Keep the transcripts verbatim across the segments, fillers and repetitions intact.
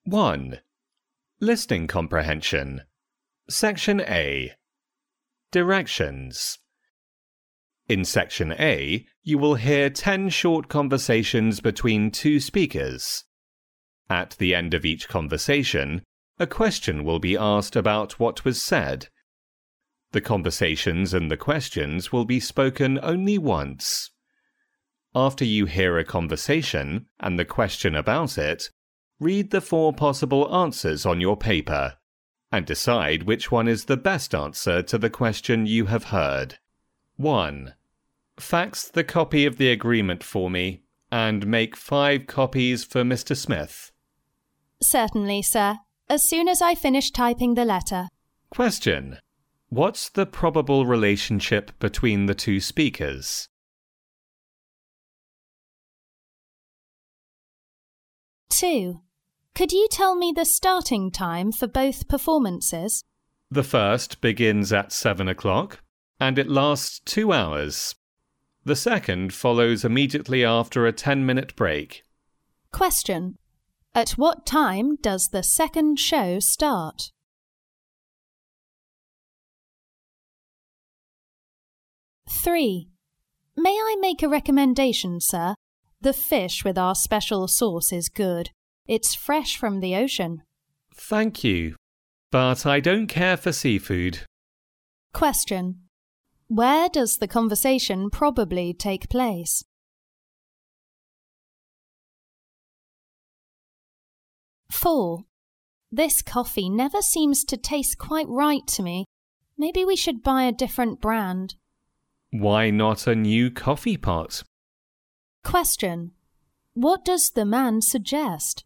one. Listening comprehension. Section A. Directions. In Section A, you will hear ten short conversations between two speakers. At the end of each conversation, a question will be asked about what was said. The conversations and the questions will be spoken only once. After you hear a conversation and the question about it, read the four possible answers on your paper and decide which one is the best answer to the question you have heard. one. Fax the copy of the agreement for me and make five copies for Mister Smith. Certainly, sir, as soon as I finish typing the letter. Question. What's the probable relationship between the two speakers? two. Could you tell me the starting time for both performances? The first begins at seven o'clock, and it lasts two hours. The second follows immediately after a ten-minute break. Question. At what time does the second show start? three. May I make a recommendation, sir? The fish with our special sauce is good. It's fresh from the ocean. Thank you, but I don't care for seafood. Question. Where does the conversation probably take place? four. This coffee never seems to taste quite right to me. Maybe we should buy a different brand. Why not a new coffee pot? Question. What does the man suggest?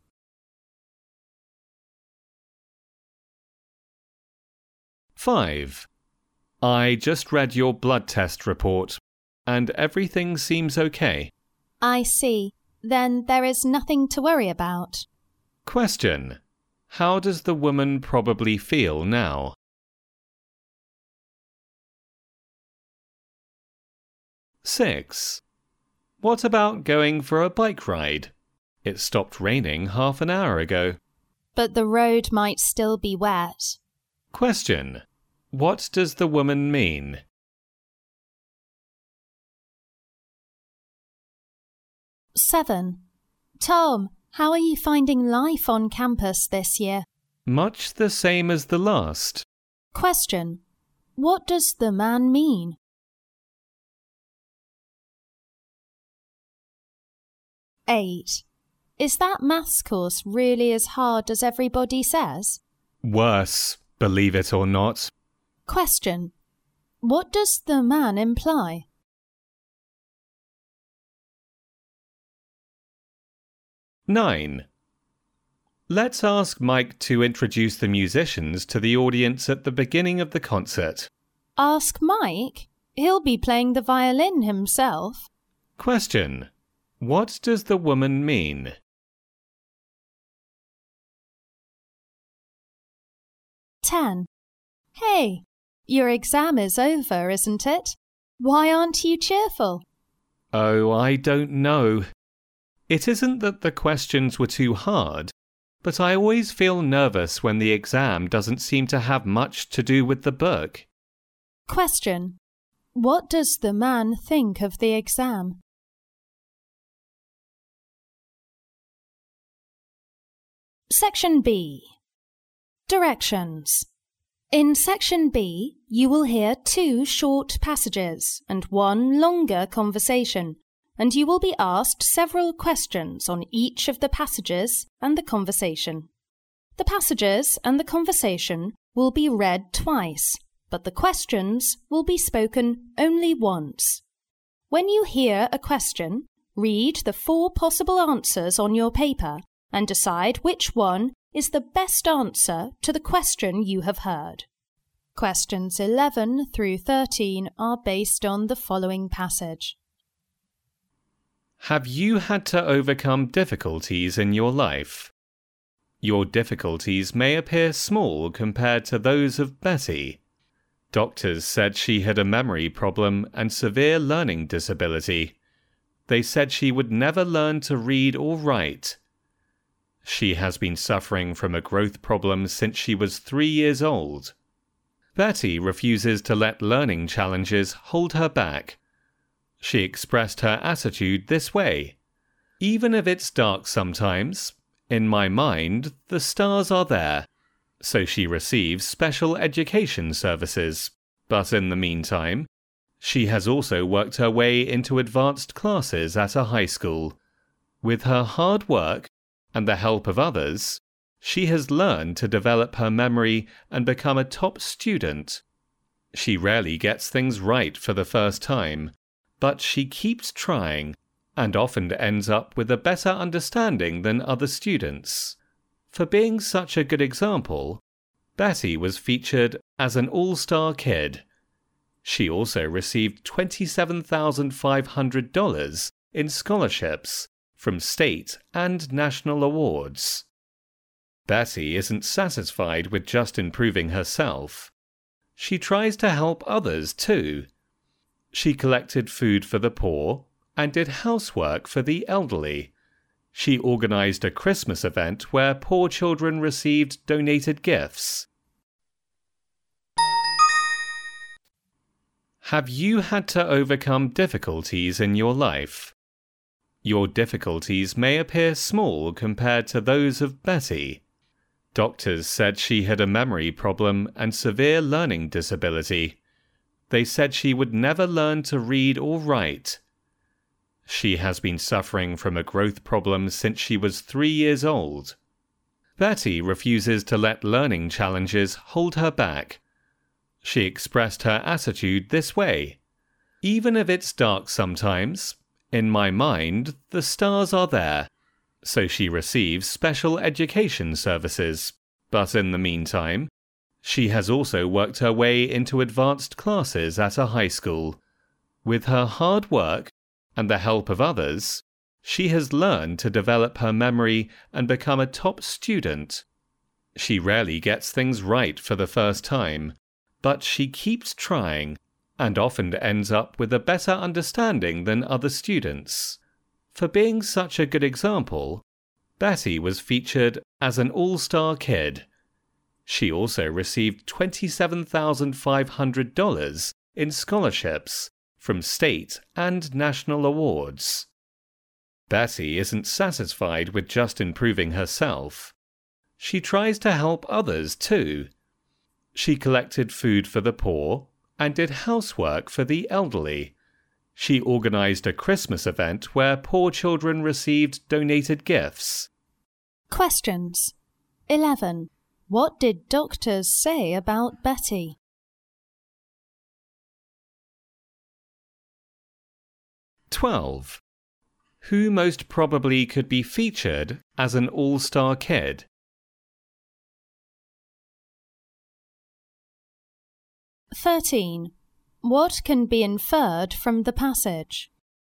five. I just read your blood test report, and everything seems okay. I see. Then there is nothing to worry about. Question. How does the woman probably feel now? six. What about going for a bike ride? It stopped raining half an hour ago. But the road might still be wet. Question. What does the woman mean? seven. Tom, how are you finding life on campus this year? Much the same as the last. Question. What does the man mean? eight. Is that maths course really as hard as everybody says? Worse, believe it or not. Question. What does the man imply? nine. Let's ask Mike to introduce the musicians to the audience at the beginning of the concert. Ask Mike? He'll be playing the violin himself. Question. What does the woman mean? ten. Hey, your exam is over, isn't it? Why aren't you cheerful? Oh, I don't know. It isn't that the questions were too hard, but I always feel nervous when the exam doesn't seem to have much to do with the book. Question. What does the man think of the exam? Section B. Directions. In Section B, you will hear two short passages and one longer conversation, and you will be asked several questions on each of the passages and the conversation. The passages and the conversation will be read twice, but the questions will be spoken only once. When you hear a question, read the four possible answers on your paper and decide which one is the best answer to the question you have heard. Questions eleven through thirteen are based on the following passage. Have you had to overcome difficulties in your life? Your difficulties may appear small compared to those of Betty. Doctors said she had a memory problem and severe learning disability. They said she would never learn to read or write. She has been suffering from a growth problem since she was three years old. Betty refuses to let learning challenges hold her back. She expressed her attitude this way: "Even if it's dark sometimes, in my mind, the stars are there." So she receives special education services, but in the meantime, she has also worked her way into advanced classes at a high school. With her hard work and the help of others, she has learned to develop her memory and become a top student. She rarely gets things right for the first time, but she keeps trying and often ends up with a better understanding than other students. For being such a good example, Betty was featured as an all-star kid. She also received twenty-seven thousand five hundred dollars in scholarships from state and national awards. Betty isn't satisfied with just improving herself. She tries to help others too. She collected food for the poor and did housework for the elderly. She organized a Christmas event where poor children received donated gifts. Have you had to overcome difficulties in your life? Your difficulties may appear small compared to those of Betty. Doctors said she had a memory problem and severe learning disability. They said she would never learn to read or write. She has been suffering from a growth problem since she was three years old. Betty refuses to let learning challenges hold her back. She expressed her attitude this way: "Even if it's dark sometimes, in my mind, the stars are there." So she receives special education services, but in the meantime, she has also worked her way into advanced classes at a high school. With her hard work and the help of others, she has learned to develop her memory and become a top student. She rarely gets things right for the first time, but she keeps trying and often ends up with a better understanding than other students. For being such a good example, Betty was featured as an all-star kid. She also received twenty-seven thousand five hundred dollars in scholarships from state and national awards. Betty isn't satisfied with just improving herself. She tries to help others too. She collected food for the poor and did housework for the elderly. She organized a Christmas event where poor children received donated gifts. Questions. eleven. What did doctors say about Betty? twelve. Who most probably could be featured as an all-star kid? thirteen. What can be inferred from the passage?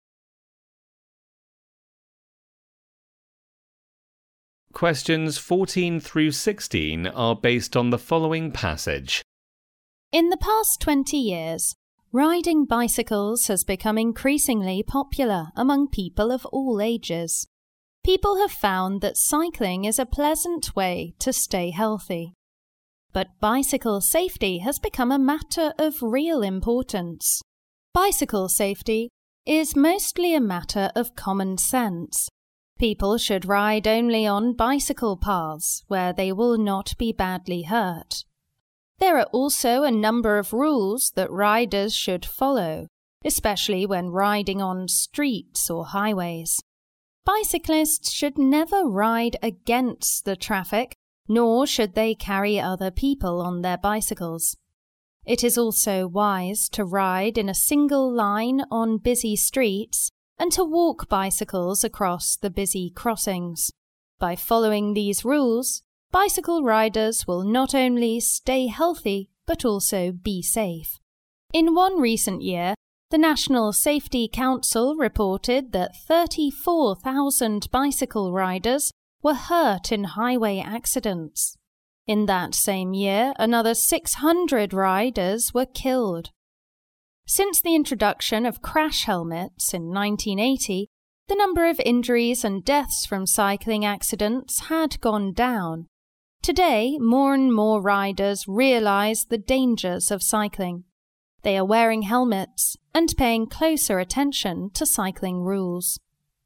Questions fourteen through sixteen are based on the following passage. In the past twenty years, riding bicycles has become increasingly popular among people of all ages. People have found that cycling is a pleasant way to stay healthy. But bicycle safety has become a matter of real importance. Bicycle safety is mostly a matter of common sense. People should ride only on bicycle paths where they will not be badly hurt. There are also a number of rules that riders should follow, especially when riding on streets or highways. Bicyclists should never ride against the traffic, nor should they carry other people on their bicycles. It is also wise to ride in a single line on busy streets and to walk bicycles across the busy crossings. By following these rules, bicycle riders will not only stay healthy but also be safe. In one recent year, the National Safety Council reported that thirty-four thousand bicycle riders were hurt in highway accidents. In that same year, another six hundred riders were killed. Since the introduction of crash helmets in nineteen eighty, the number of injuries and deaths from cycling accidents had gone down. Today, more and more riders realise the dangers of cycling. They are wearing helmets and paying closer attention to cycling rules.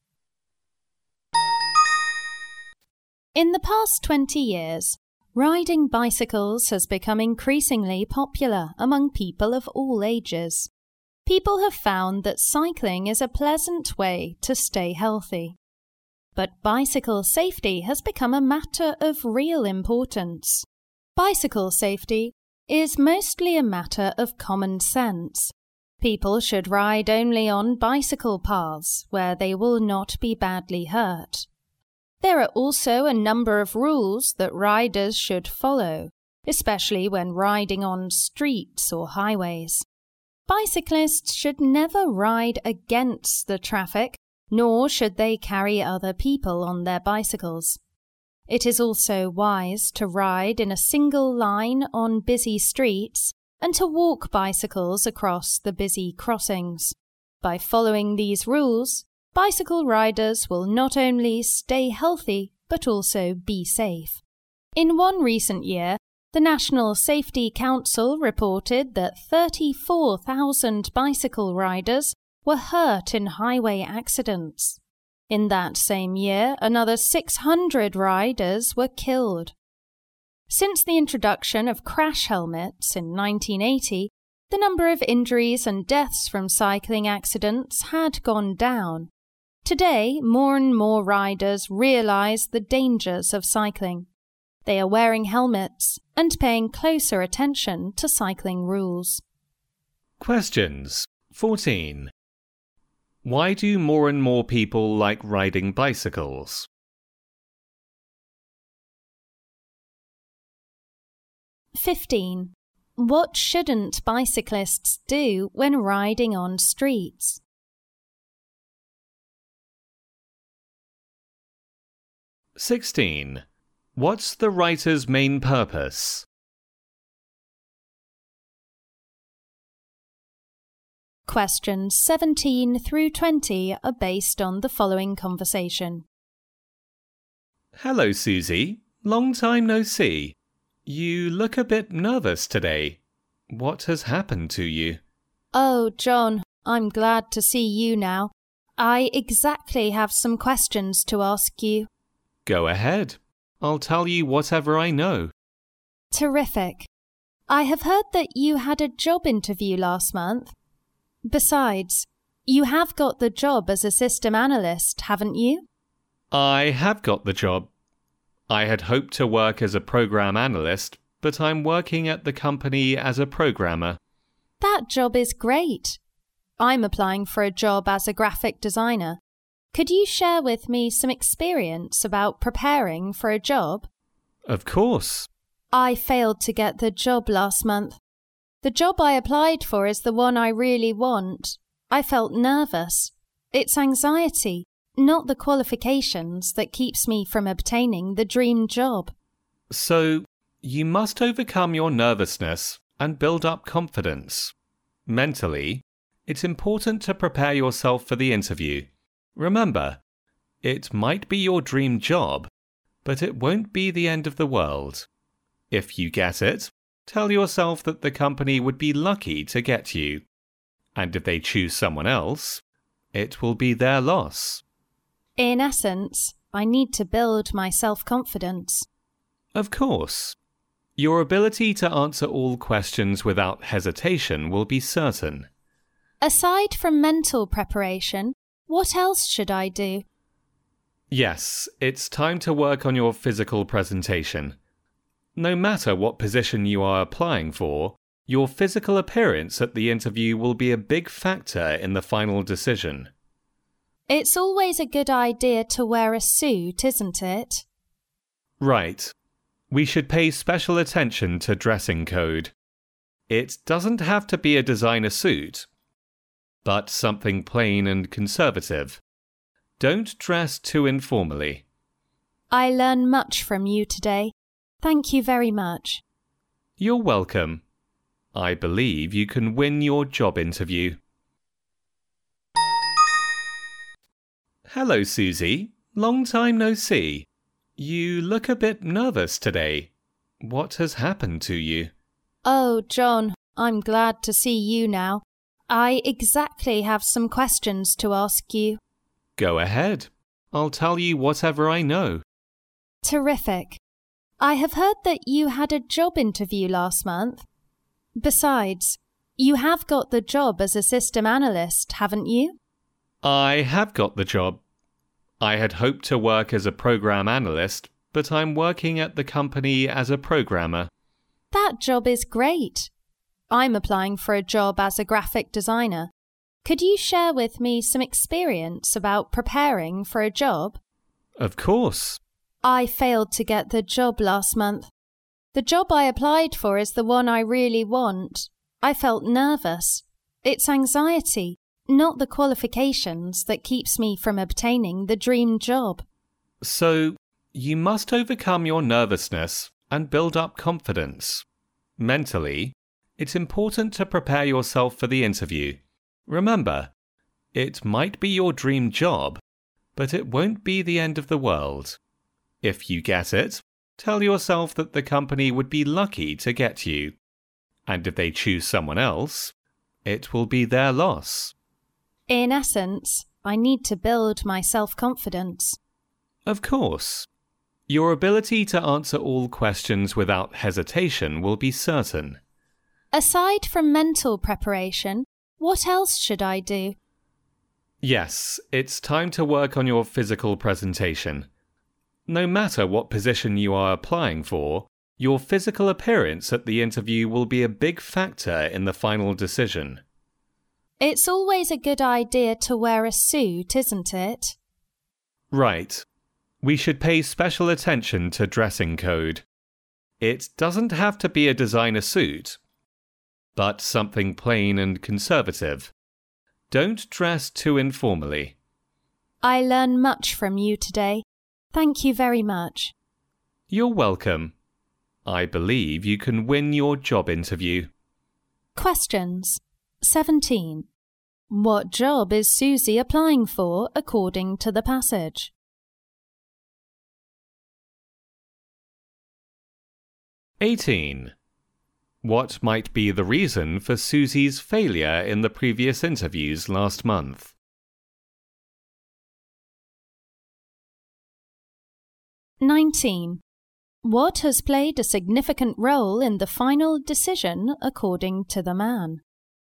In the past twenty years, riding bicycles has become increasingly popular among people of all ages. People have found that cycling is a pleasant way to stay healthy. But bicycle safety has become a matter of real importance. Bicycle safety is mostly a matter of common sense. People should ride only on bicycle paths where they will not be badly hurt. There are also a number of rules that riders should follow, especially when riding on streets or highways. Bicyclists should never ride against the traffic, nor should they carry other people on their bicycles. It is also wise to ride in a single line on busy streets and to walk bicycles across the busy crossings. By following these rules, bicycle riders will not only stay healthy but also be safe. In one recent year, the National Safety Council reported that thirty-four thousand bicycle riders were hurt in highway accidents. In that same year, another six hundred riders were killed. Since the introduction of crash helmets in nineteen eighty, the number of injuries and deaths from cycling accidents had gone down. Today, more and more riders realise the dangers of cycling. They are wearing helmets and paying closer attention to cycling rules. Questions. fourteen. Why do more and more people like riding bicycles? fifteen. What shouldn't bicyclists do when riding on streets? sixteen. What's the writer's main purpose? Questions seventeen through twenty are based on the following conversation. Hello, Susie. Long time no see. You look a bit nervous today. What has happened to you? Oh, John, I'm glad to see you now. I exactly have some questions to ask you. Go ahead. I'll tell you whatever I know. Terrific. I have heard that you had a job interview last month. Besides, you have got the job as a system analyst, haven't you? I have got the job. I had hoped to work as a program analyst, but I'm working at the company as a programmer. That job is great. I'm applying for a job as a graphic designer. Could you share with me some experience about preparing for a job? Of course. I failed to get the job last month. The job I applied for is the one I really want. I felt nervous. It's anxiety, not the qualifications, that keeps me from obtaining the dream job. So, you must overcome your nervousness and build up confidence. Mentally, it's important to prepare yourself for the interview. Remember, it might be your dream job, but it won't be the end of the world. If you get it, tell yourself that the company would be lucky to get you. And if they choose someone else, it will be their loss. In essence, I need to build my self-confidence. Of course. Your ability to answer all questions without hesitation will be certain. Aside from mental preparation, what else should I do? Yes, it's time to work on your physical presentation. No matter what position you are applying for, your physical appearance at the interview will be a big factor in the final decision. It's always a good idea to wear a suit, isn't it? Right. We should pay special attention to dressing code. It doesn't have to be a designer suit, but something plain and conservative. Don't dress too informally. I learn much from you today. Thank you very much. You're welcome. I believe you can win your job interview. Hello, Susie. Long time no see. You look a bit nervous today. What has happened to you? Oh, John, I'm glad to see you now. I exactly have some questions to ask you. Go ahead. I'll tell you whatever I know. Terrific. I have heard that you had a job interview last month. Besides, you have got the job as a system analyst, haven't you? I have got the job. I had hoped to work as a program analyst, but I'm working at the company as a programmer. That job is great. I'm applying for a job as a graphic designer. Could you share with me some experience about preparing for a job? Of course. I failed to get the job last month. The job I applied for is the one I really want. I felt nervous. It's anxiety, not the qualifications, that keeps me from obtaining the dream job. So, you must overcome your nervousness and build up confidence. Mentally, it's important to prepare yourself for the interview. Remember, it might be your dream job, but it won't be the end of the world. If you get it, tell yourself that the company would be lucky to get you. And if they choose someone else, it will be their loss. In essence, I need to build my self-confidence. Of course. Your ability to answer all questions without hesitation will be certain. Aside from mental preparation, what else should I do? Yes, it's time to work on your physical presentation. No matter what position you are applying for, your physical appearance at the interview will be a big factor in the final decision. It's always a good idea to wear a suit, isn't it? Right. We should pay special attention to dressing code. It doesn't have to be a designer suit, but something plain and conservative. Don't dress too informally. I learn much from you today. Thank you very much. You're welcome. I believe you can win your job interview. Questions. seventeen. What job is Susie applying for according to the passage? eighteen. What might be the reason for Susie's failure in the previous interviews last month? nineteen. What has played a significant role in the final decision according to the man?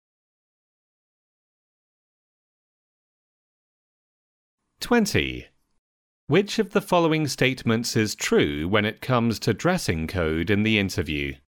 twenty. Which of the following statements is true when it comes to dressing code in the interview?